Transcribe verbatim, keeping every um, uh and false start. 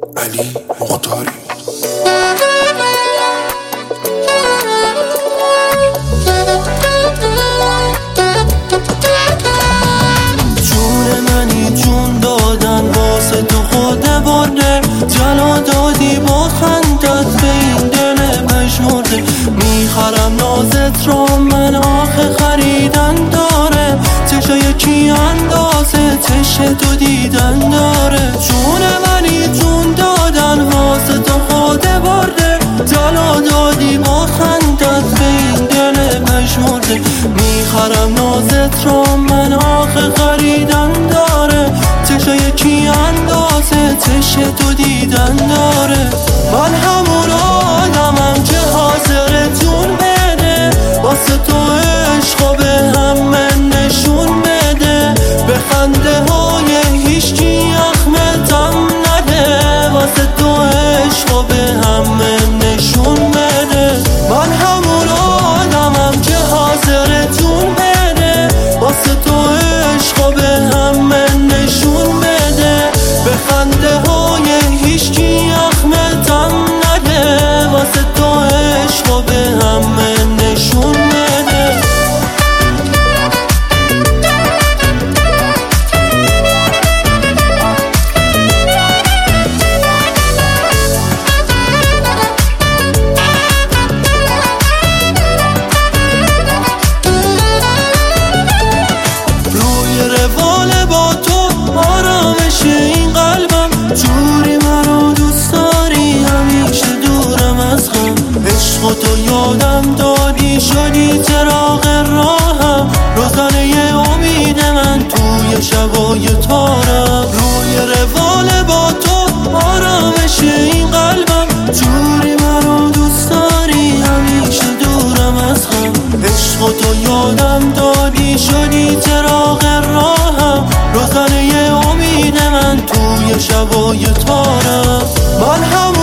علی مختاری. جون منی جون دادن واسه تو خود برده، جلا دادی با خندت به این دل پژمرده. میخرم نازت را من آخه خریدن داره، چشای کی اندازه چش تو دیدن داره. جون منی جون دادن واسه تو خود برده، جلا دادی با خندت به این دل پژمرده. میخرم نازت را من آخه خریدن داره، چشای کی اندازه چش تو دیدن داره. من همون آدمم که حاضر جون بده، واسه تو عشقو به همه نشون بده. به خنده های هیچکی اخمتم نده، واسه تو عشقو به همه نشون بده. من همون آدمم که حاضر جون بده، واسه تو عشقو به همه نشون بده. به خنده های هیچکی اخمتم نده، واسه تو عشقو به همه نشون بده. روی روال با تو آرامش این قلبم، جوری مرا دوست داری همیشه دورم از غم. عشق تو یادم دادی شدی چراغ راهم، روزانه امید من توی شبای تارم. روی روال با تو آرامش این قلبم، جوری مرا دوست داری همیشه دورم از غم. عشق تو یادم دادی شدی چراغ راهم، روزانه امید من توی شبای تارم. من هم